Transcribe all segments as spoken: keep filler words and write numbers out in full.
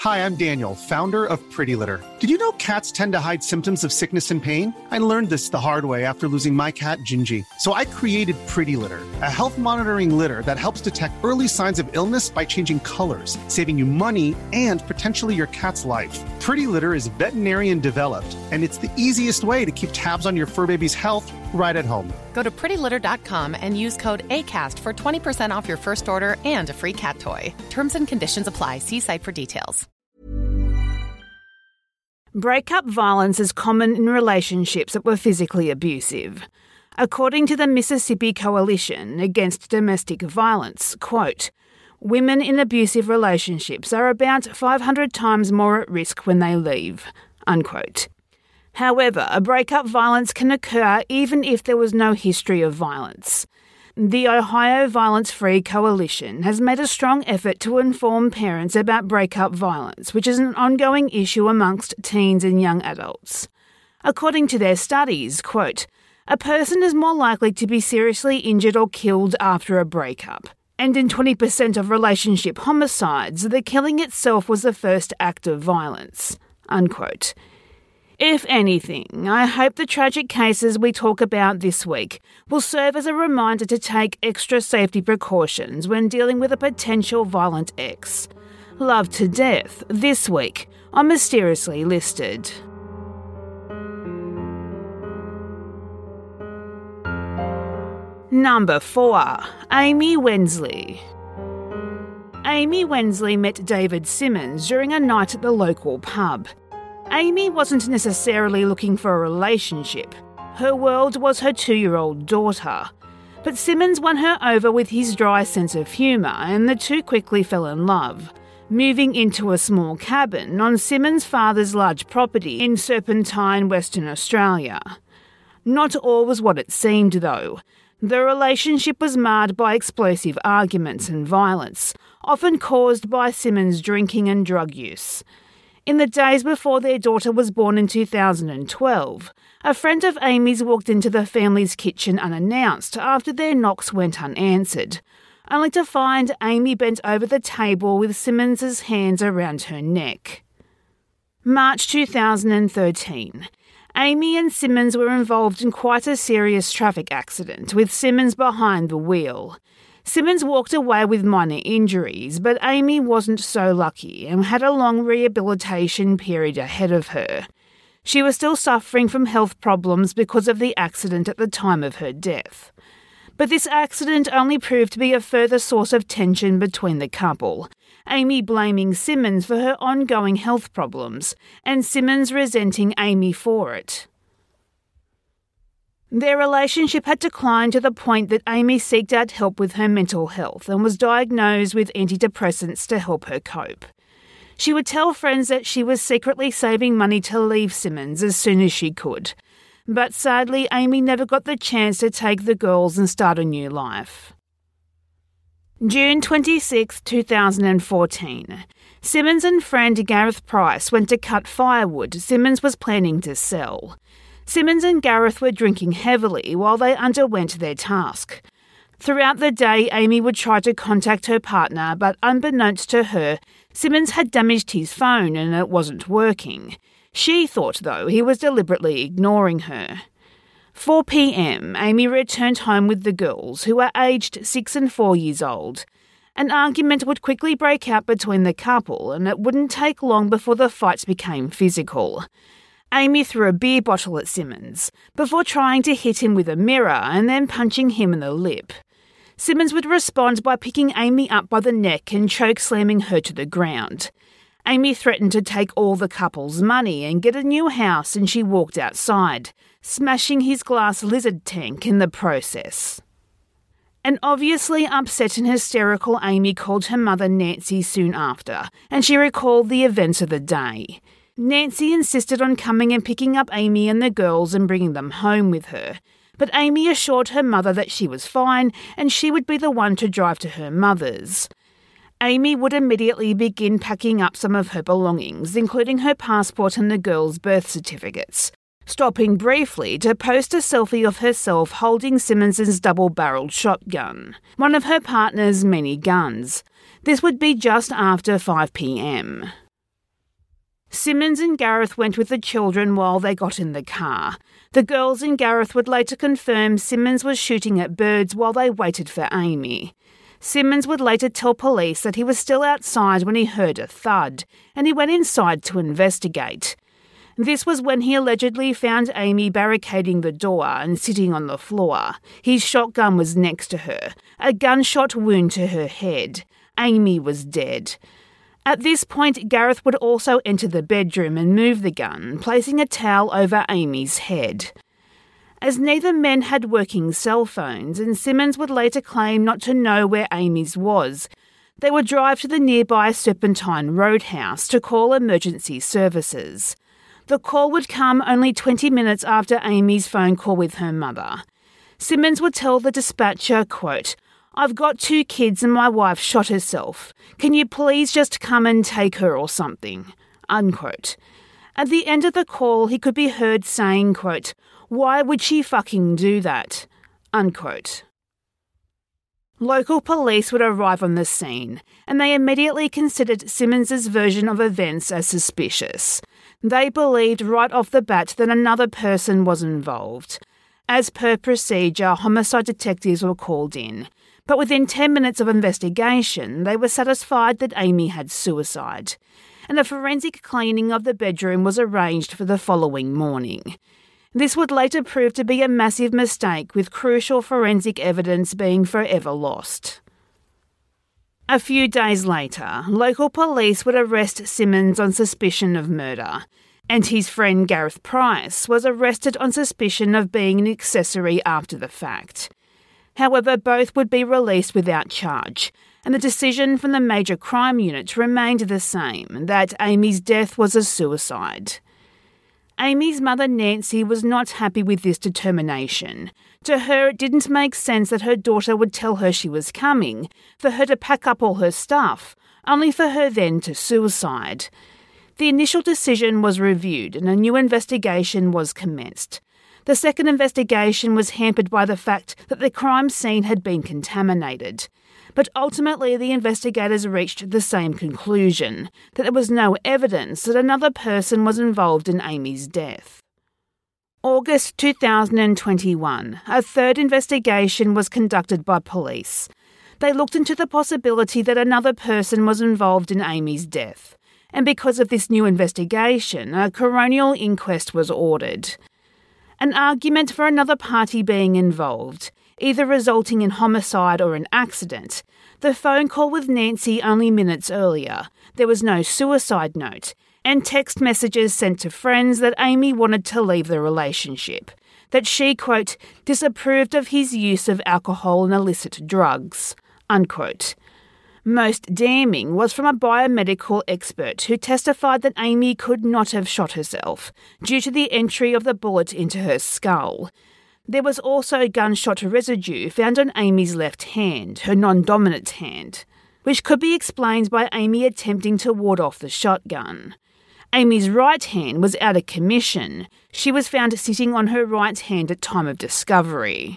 Hi, I'm Daniel, founder of Pretty Litter. Did you know cats tend to hide symptoms of sickness and pain? I learned this the hard way after losing my cat, Gingy. So I created Pretty Litter, a health monitoring litter that helps detect early signs of illness by changing colors, saving you money and potentially your cat's life. Pretty Litter is veterinarian developed, and it's the easiest way to keep tabs on your fur baby's health right at home. Go to pretty litter dot com and use code ACAST for twenty percent off your first order and a free cat toy. Terms and conditions apply. See site for details. Breakup violence is common in relationships that were physically abusive. According to the Mississippi Coalition Against Domestic Violence, quote, women in abusive relationships are about five hundred times more at risk when they leave, unquote. However, a breakup violence can occur even if there was no history of violence. The Ohio Violence-Free Coalition has made a strong effort to inform parents about breakup violence, which is an ongoing issue amongst teens and young adults. According to their studies, quote, a person is more likely to be seriously injured or killed after a breakup. And in twenty percent of relationship homicides, the killing itself was the first act of violence, unquote. If anything, I hope the tragic cases we talk about this week will serve as a reminder to take extra safety precautions when dealing with a potential violent ex. Love to death, this week on Mysteriously Listed. Number four. Amy Wensley. Amy Wensley met David Simmons during a night at the local pub. Amy wasn't necessarily looking for a relationship. Her world was her two-year-old daughter. But Simmons won her over with his dry sense of humour, and the two quickly fell in love, moving into a small cabin on Simmons' father's large property in Serpentine, Western Australia. Not all was what it seemed, though. The relationship was marred by explosive arguments and violence, often caused by Simmons' drinking and drug use. In the days before their daughter was born in two thousand twelve, a friend of Amy's walked into the family's kitchen unannounced after their knocks went unanswered, only to find Amy bent over the table with Simmons' hands around her neck. March two thousand thirteen. Amy and Simmons were involved in quite a serious traffic accident, with Simmons behind the wheel. Simmons walked away with minor injuries, but Amy wasn't so lucky and had a long rehabilitation period ahead of her. She was still suffering from health problems because of the accident at the time of her death. But this accident only proved to be a further source of tension between the couple, Amy blaming Simmons for her ongoing health problems, and Simmons resenting Amy for it. Their relationship had declined to the point that Amy sought out help with her mental health and was diagnosed with antidepressants to help her cope. She would tell friends that she was secretly saving money to leave Simmons as soon as she could. But sadly, Amy never got the chance to take the girls and start a new life. June twenty-sixth, two thousand fourteen. Simmons and friend Gareth Price went to cut firewood Simmons was planning to sell. Simmons and Gareth were drinking heavily while they underwent their task. Throughout the day, Amy would try to contact her partner, but unbeknownst to her, Simmons had damaged his phone and it wasn't working. She thought, though, he was deliberately ignoring her. four p.m, Amy returned home with the girls, who were aged six and four years old. An argument would quickly break out between the couple, and it wouldn't take long before the fights became physical. Amy threw a beer bottle at Simmons, before trying to hit him with a mirror and then punching him in the lip. Simmons would respond by picking Amy up by the neck and choke-slamming her to the ground. Amy threatened to take all the couple's money and get a new house, and she walked outside, smashing his glass lizard tank in the process. An obviously upset and hysterical Amy called her mother Nancy soon after, and she recalled the events of the day. Nancy insisted on coming and picking up Amy and the girls and bringing them home with her, but Amy assured her mother that she was fine and she would be the one to drive to her mother's. Amy would immediately begin packing up some of her belongings, including her passport and the girls' birth certificates, stopping briefly to post a selfie of herself holding Simmons's double-barreled shotgun, one of her partner's many guns. This would be just after five p.m. Simmons and Gareth went with the children while they got in the car. The girls and Gareth would later confirm Simmons was shooting at birds while they waited for Amy. Simmons would later tell police that he was still outside when he heard a thud, and he went inside to investigate. This was when he allegedly found Amy barricading the door and sitting on the floor. His shotgun was next to her, a gunshot wound to her head. Amy was dead. At this point, Gareth would also enter the bedroom and move the gun, placing a towel over Amy's head. As neither men had working cell phones, and Simmons would later claim not to know where Amy's was, they would drive to the nearby Serpentine Roadhouse to call emergency services. The call would come only twenty minutes after Amy's phone call with her mother. Simmons would tell the dispatcher, quote, "I've got two kids and my wife shot herself. Can you please just come and take her or something?" Unquote. At the end of the call, he could be heard saying, quote, "Why would she fucking do that?" Unquote. Local police would arrive on the scene, and they immediately considered Simmons's version of events as suspicious. They believed right off the bat that another person was involved. As per procedure, homicide detectives were called in, but within ten minutes of investigation, they were satisfied that Amy had suicide, and a forensic cleaning of the bedroom was arranged for the following morning. This would later prove to be a massive mistake, with crucial forensic evidence being forever lost. A few days later, local police would arrest Simmons on suspicion of murder, and his friend Gareth Price was arrested on suspicion of being an accessory after the fact. However, both would be released without charge, and the decision from the Major Crime Unit remained the same, that Amy's death was a suicide. Amy's mother Nancy was not happy with this determination. To her, it didn't make sense that her daughter would tell her she was coming, for her to pack up all her stuff, only for her then to suicide. The initial decision was reviewed and a new investigation was commenced. The second investigation was hampered by the fact that the crime scene had been contaminated. But ultimately the investigators reached the same conclusion, that there was no evidence that another person was involved in Amy's death. August two thousand twenty-one, a third investigation was conducted by police. They looked into the possibility that another person was involved in Amy's death, and because of this new investigation, a coronial inquest was ordered. An argument for another party being involved, either resulting in homicide or an accident. The phone call with Nancy only minutes earlier. There was no suicide note, and text messages sent to friends that Amy wanted to leave the relationship, that she, quote, disapproved of his use of alcohol and illicit drugs, unquote. Most damning was from a biomedical expert who testified that Amy could not have shot herself due to the entry of the bullet into her skull. There was also gunshot residue found on Amy's left hand, her non-dominant hand, which could be explained by Amy attempting to ward off the shotgun. Amy's right hand was out of commission. She was found sitting on her right hand at time of discovery.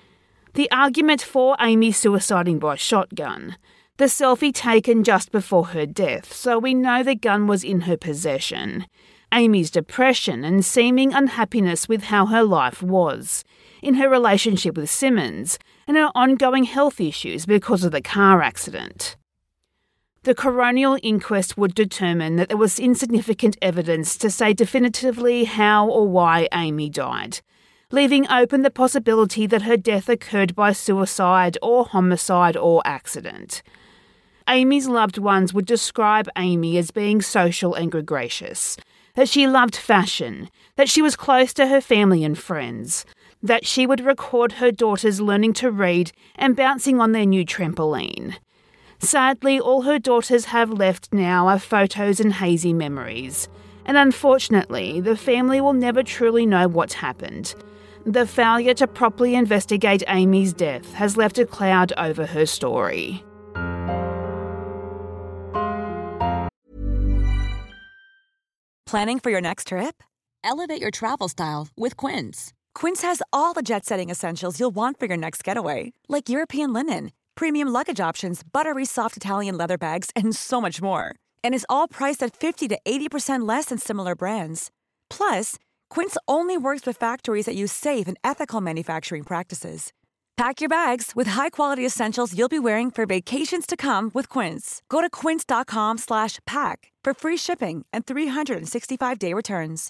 The argument for Amy suiciding by shotgun. The selfie taken just before her death, so we know the gun was in her possession. Amy's depression and seeming unhappiness with how her life was, in her relationship with Simmons, and her ongoing health issues because of the car accident. The coronial inquest would determine that there was insignificant evidence to say definitively how or why Amy died, leaving open the possibility that her death occurred by suicide or homicide or accident. Amy's loved ones would describe Amy as being social and gregarious, that she loved fashion, that she was close to her family and friends, that she would record her daughters learning to read and bouncing on their new trampoline. Sadly, all her daughters have left now are photos and hazy memories, and unfortunately, the family will never truly know what happened. The failure to properly investigate Amy's death has left a cloud over her story. Planning for your next trip? Elevate your travel style with Quince. Quince has all the jet-setting essentials you'll want for your next getaway, like European linen, premium luggage options, buttery soft Italian leather bags, and so much more. And is all priced at fifty to eighty percent less than similar brands. Plus, Quince only works with factories that use safe and ethical manufacturing practices. Pack your bags with high-quality essentials you'll be wearing for vacations to come with Quince. Go to quince.com slash pack for free shipping and three sixty-five day returns.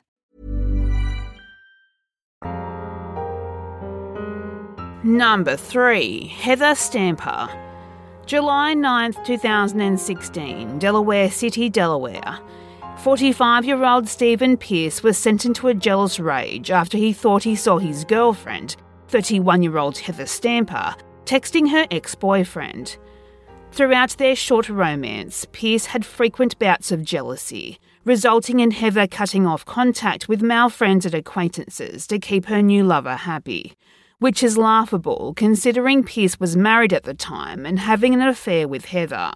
Number three, Heather Stamper. July ninth, twenty sixteen, Delaware City, Delaware. forty-five-year-old Stephen Pierce was sent into a jealous rage after he thought he saw his girlfriend, thirty-one-year-old Heather Stamper, texting her ex-boyfriend. Throughout their short romance, Pierce had frequent bouts of jealousy, resulting in Heather cutting off contact with male friends and acquaintances to keep her new lover happy, which is laughable considering Pierce was married at the time and having an affair with Heather.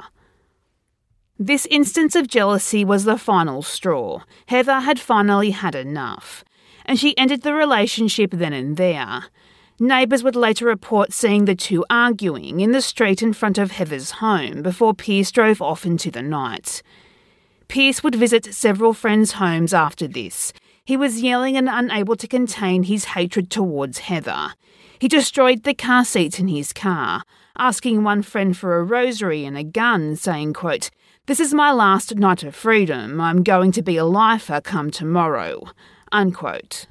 This instance of jealousy was the final straw. Heather had finally had enough, and she ended the relationship then and there. Neighbours would later report seeing the two arguing in the street in front of Heather's home before Pierce drove off into the night. Pierce would visit several friends' homes after this. He was yelling and unable to contain his hatred towards Heather. He destroyed the car seats in his car, asking one friend for a rosary and a gun, saying, quote, "This is my last night of freedom. I'm going to be a lifer come tomorrow," unquote.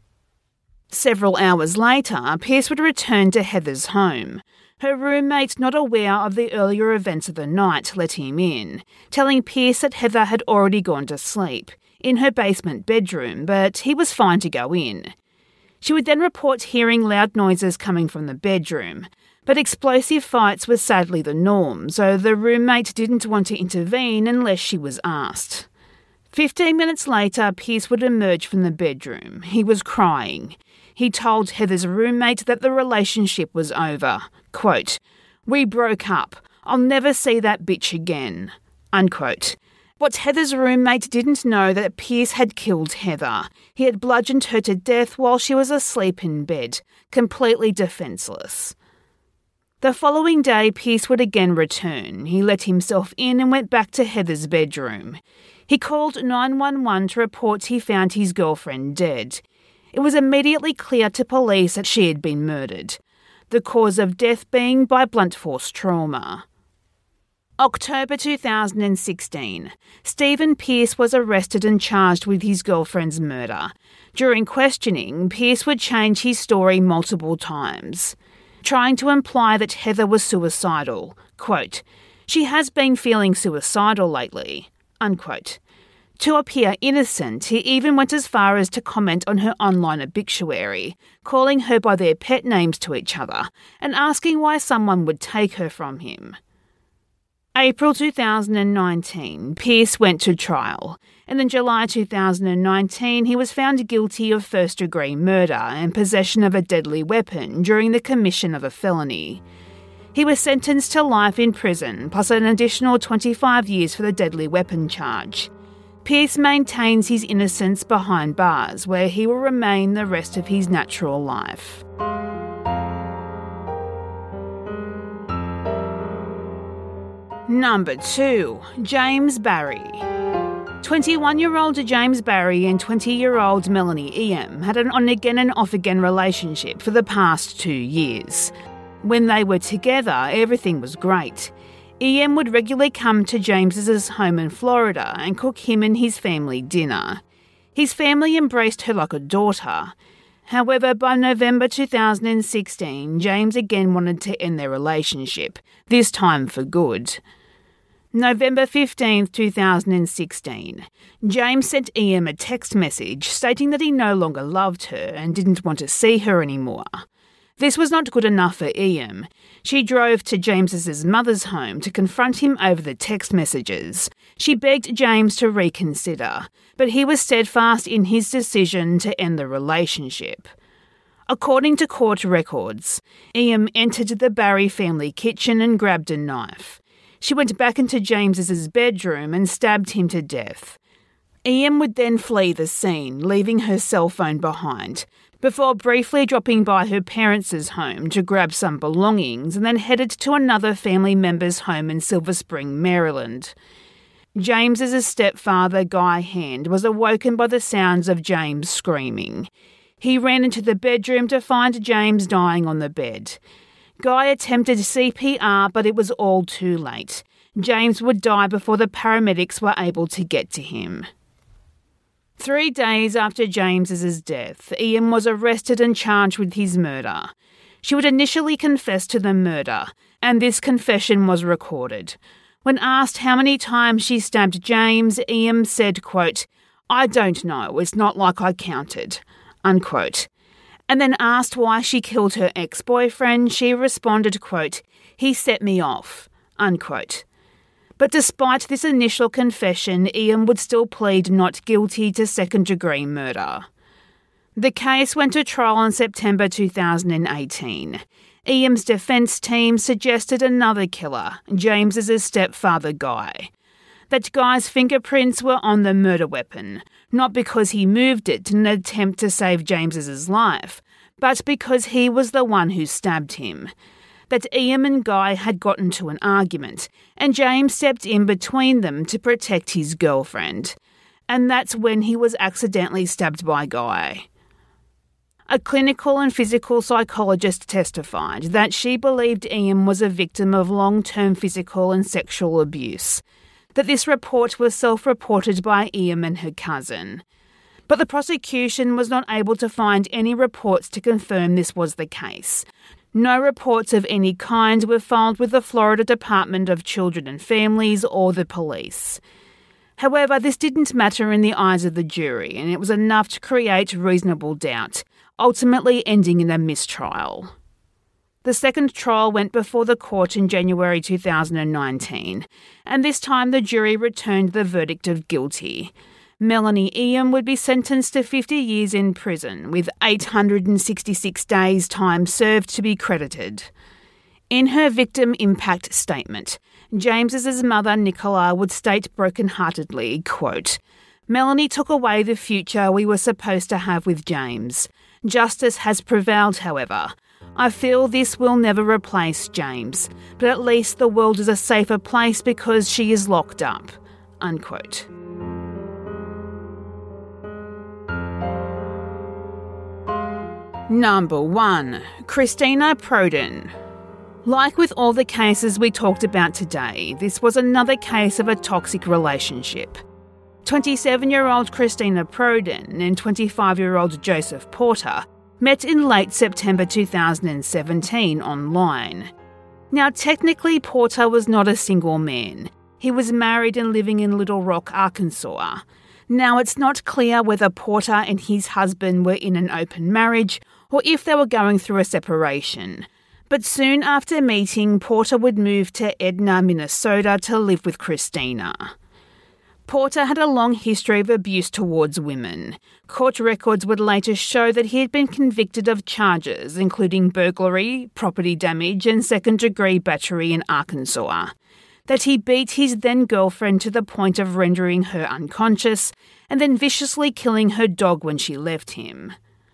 Several hours later, Pierce would return to Heather's home. Her roommate, not aware of the earlier events of the night, let him in, telling Pierce that Heather had already gone to sleep in her basement bedroom, but he was fine to go in. She would then report hearing loud noises coming from the bedroom, but explosive fights were sadly the norm, so the roommate didn't want to intervene unless she was asked. Fifteen minutes later, Pierce would emerge from the bedroom. He was crying. He told Heather's roommate that the relationship was over. Quote, "We broke up. I'll never see that bitch again," unquote. But Heather's roommate didn't know that Pierce had killed Heather. He had bludgeoned her to death while she was asleep in bed, completely defenceless. The following day, Pierce would again return. He let himself in and went back to Heather's bedroom. He called nine one one to report he found his girlfriend dead. It was immediately clear to police that she had been murdered, the cause of death being by blunt force trauma. October two thousand sixteen. Stephen Pierce was arrested and charged with his girlfriend's murder. During questioning, Pierce would change his story multiple times, trying to imply that Heather was suicidal. Quote, "She has been feeling suicidal lately," unquote. To appear innocent, he even went as far as to comment on her online obituary, calling her by their pet names to each other and asking why someone would take her from him. April two thousand nineteen, Pierce went to trial, and in July two thousand nineteen he was found guilty of first-degree murder and possession of a deadly weapon during the commission of a felony. He was sentenced to life in prison, plus an additional twenty-five years for the deadly weapon charge. Pierce maintains his innocence behind bars, where he will remain the rest of his natural life. Number two, James Barry. twenty-one-year-old James Barry and twenty-year-old Melanie Eam had an on-again and off-again relationship for the past two years. When they were together, everything was great. Eam would regularly come to James's home in Florida and cook him and his family dinner. His family embraced her like a daughter. However, by November two thousand sixteen, James again wanted to end their relationship, this time for good. November fifteenth, two thousand sixteen, James sent Eam a text message stating that he no longer loved her and didn't want to see her anymore. This was not good enough for Eam. She drove to James's mother's home to confront him over the text messages. She begged James to reconsider, but he was steadfast in his decision to end the relationship. According to court records, Eam entered the Barry family kitchen and grabbed a knife. She went back into James's bedroom and stabbed him to death. Eam would then flee the scene, leaving her cell phone behind, before briefly dropping by her parents' home to grab some belongings and then headed to another family member's home in Silver Spring, Maryland. James's stepfather, Guy Hand, was awoken by the sounds of James screaming. He ran into the bedroom to find James dying on the bed. Guy attempted C P R, but it was all too late. James would die before the paramedics were able to get to him. Three days after James's death, Ian was arrested and charged with his murder. She would initially confess to the murder, and this confession was recorded. When asked how many times she stabbed James, Ian said, quote, "I don't know, it's not like I counted," unquote. And then asked why she killed her ex-boyfriend, she responded, quote, "He set me off," unquote. But despite this initial confession, Ian would still plead not guilty to second-degree murder. The case went to trial in September two thousand eighteen. Ian's defence team suggested another killer, James's stepfather Guy. That Guy's fingerprints were on the murder weapon, not because he moved it in an attempt to save James's life, but because he was the one who stabbed him. That Ian and Guy had gotten to an argument, and James stepped in between them to protect his girlfriend. And that's when he was accidentally stabbed by Guy. A clinical and physical psychologist testified that she believed Ian was a victim of long-term physical and sexual abuse, that this report was self-reported by Ian and her cousin. But the prosecution was not able to find any reports to confirm this was the case. No reports of any kind were filed with the Florida Department of Children and Families or the police. However, this didn't matter in the eyes of the jury, and it was enough to create reasonable doubt, ultimately ending in a mistrial. The second trial went before the court in January two thousand nineteen, and this time the jury returned the verdict of guilty. Melanie Ian would be sentenced to fifty years in prison, with eight hundred sixty-six days' time served to be credited. In her victim impact statement, James's mother, Nicola, would state brokenheartedly, quote, "Melanie took away the future we were supposed to have with James. Justice has prevailed, however. I feel this will never replace James, but at least the world is a safer place because she is locked up," unquote. Number one. Christina Prodan. Like with all the cases we talked about today, this was another case of a toxic relationship. twenty-seven-year-old Christina Prodan and twenty-five-year-old Joseph Porter met in late September two thousand seventeen online. Now, technically, Porter was not a single man. He was married and living in Little Rock, Arkansas. Now, it's not clear whether Porter and his husband were in an open marriage or if they were going through a separation. But soon after meeting, Porter would move to Edna, Minnesota to live with Christina. Porter had a long history of abuse towards women. Court records would later show that he had been convicted of charges including burglary, property damage and second-degree battery in Arkansas. That he beat his then-girlfriend to the point of rendering her unconscious and then viciously killing her dog when she left him.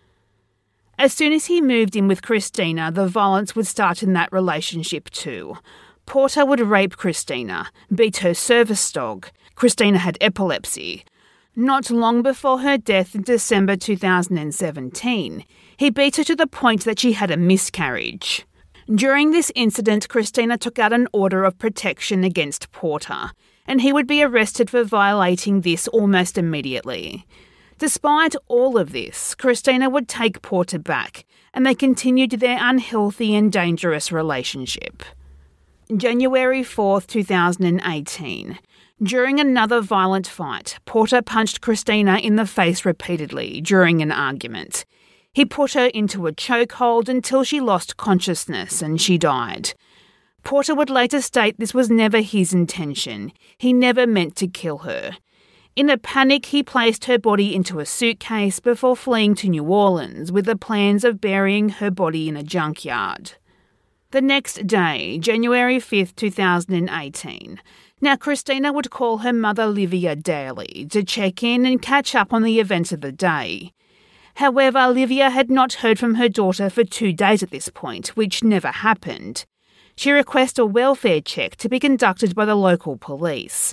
As soon as he moved in with Christina, the violence would start in that relationship too. Porter would rape Christina, beat her service dog. Christina had epilepsy. Not long before her death in December two thousand seventeen, he beat her to the point that she had a miscarriage. During this incident, Christina took out an order of protection against Porter, and he would be arrested for violating this almost immediately. Despite all of this, Christina would take Porter back, and they continued their unhealthy and dangerous relationship. January fourth, two thousand eighteen. During another violent fight, Porter punched Christina in the face repeatedly during an argument. He put her into a chokehold until she lost consciousness and she died. Porter would later state this was never his intention. He never meant to kill her. In a panic, he placed her body into a suitcase before fleeing to New Orleans with the plans of burying her body in a junkyard. The next day, January fifth, two thousand eighteen, now Christina would call her mother Livia daily to check in and catch up on the events of the day. However, Livia had not heard from her daughter for two days at this point, which never happened. She requested a welfare check to be conducted by the local police.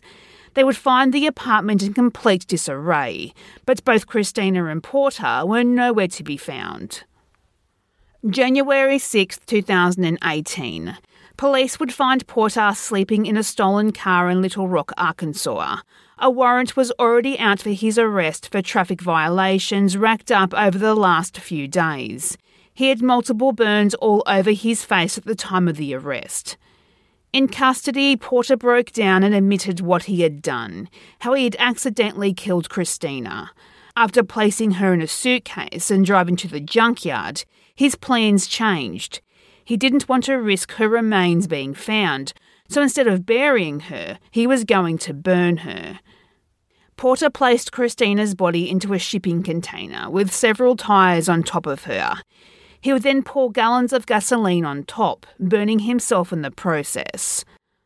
They would find the apartment in complete disarray, but both Christina and Porter were nowhere to be found. January sixth, two thousand eighteen. Police would find Porter sleeping in a stolen car in Little Rock, Arkansas. A warrant was already out for his arrest for traffic violations racked up over the last few days. He had multiple burns all over his face at the time of the arrest. In custody, Porter broke down and admitted what he had done, how he had accidentally killed Christina. After placing her in a suitcase and driving to the junkyard, his plans changed. He didn't want to risk her remains being found, so instead of burying her, he was going to burn her. Porter placed Christina's body into a shipping container with several tyres on top of her. He would then pour gallons of gasoline on top, burning himself in the process.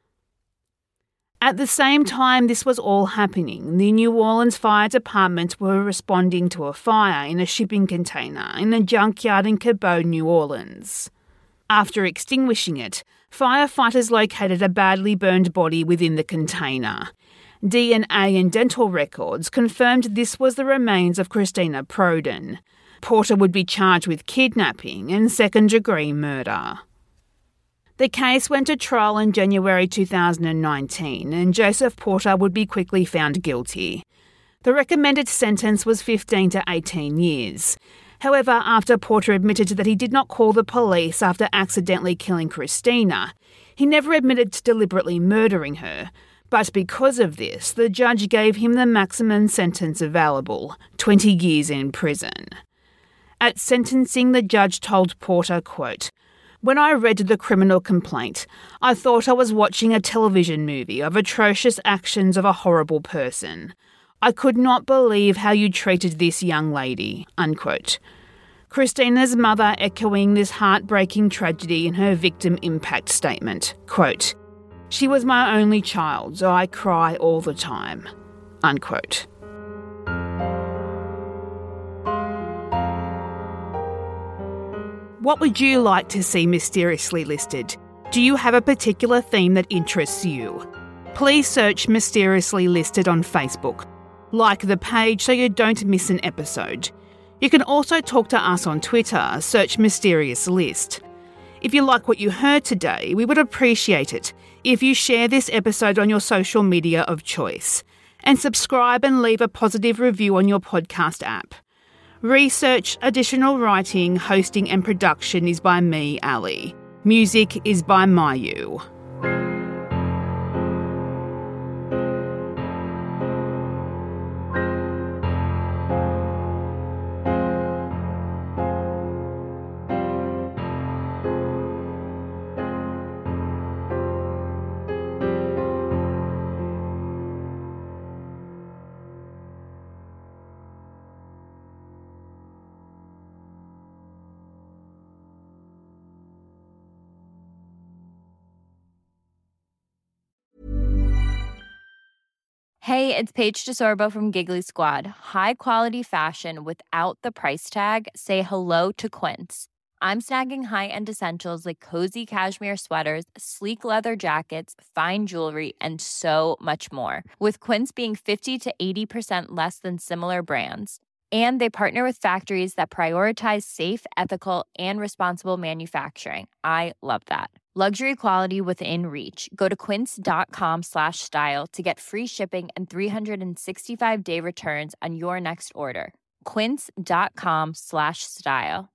At the same time this was all happening, the New Orleans Fire Department were responding to a fire in a shipping container in a junkyard in Cabot, New Orleans. After extinguishing it, firefighters located a badly burned body within the container. D N A and dental records confirmed this was the remains of Christina Prodan. Porter would be charged with kidnapping and second-degree murder. The case went to trial in January two thousand nineteen, and Joseph Porter would be quickly found guilty. The recommended sentence was fifteen to eighteen years. However, after Porter admitted that he did not call the police after accidentally killing Christina, he never admitted to deliberately murdering her. But because of this, the judge gave him the maximum sentence available, twenty years in prison. At sentencing, the judge told Porter, quote, "When I read the criminal complaint, I thought I was watching a television movie of atrocious actions of a horrible person. I could not believe how you treated this young lady," unquote. Christina's mother echoing this heartbreaking tragedy in her victim impact statement, quote, "She was my only child, so I cry all the time," unquote. What would you like to see mysteriously listed? Do you have a particular theme that interests you? Please search Mysteriously Listed on Facebook. Like the page so you don't miss an episode. You can also talk to us on Twitter, search Mysterious List. If you like what you heard today, we would appreciate it if you share this episode on your social media of choice, and subscribe and leave a positive review on your podcast app. Research, additional writing, hosting and production is by me, Ali. Music is by Mayu. Hey, it's Paige DeSorbo from Giggly Squad. High quality fashion without the price tag. Say hello to Quince. I'm snagging high-end essentials like cozy cashmere sweaters, sleek leather jackets, fine jewelry, and so much more. With Quince being fifty to eighty percent less than similar brands. And they partner with factories that prioritize safe, ethical, and responsible manufacturing. I love that. Luxury quality within reach. Go to quince.com slash style to get free shipping and three sixty-five day returns on your next order. Quince.com slash style.